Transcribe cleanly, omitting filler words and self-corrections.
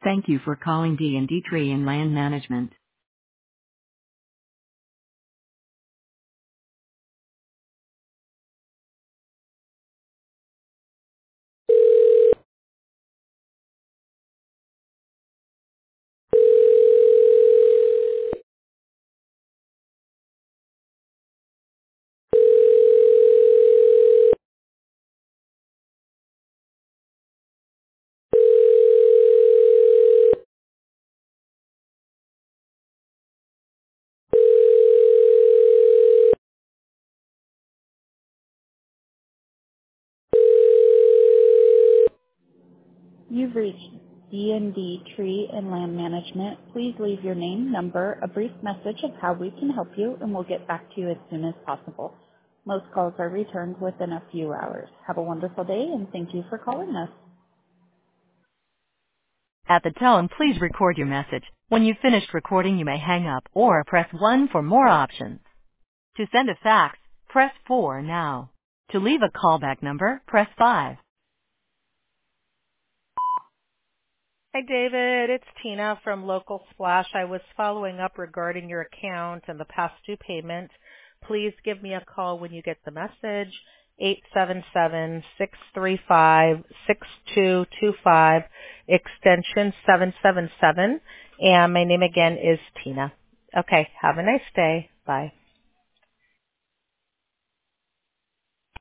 Thank you for calling D&D Tree and Land Management. You've reached D&D Tree and Land Management. Please leave your name, number, a brief message of how we can help you, and we'll get back to you as soon as possible. Most calls are returned within a few hours. Have a wonderful day, and thank you for calling us. At the tone, please record your message. When you've finished recording, you may hang up or press 1 for more options. To send a fax, press 4 now. To leave a callback number, press 5. Hi, David. It's Tina from Local Splash. I was following up regarding your account and the past due payment. Please give me a call when you get the message, 877-635-6225, extension 777. And my name again is Tina. Okay, have a nice day. Bye.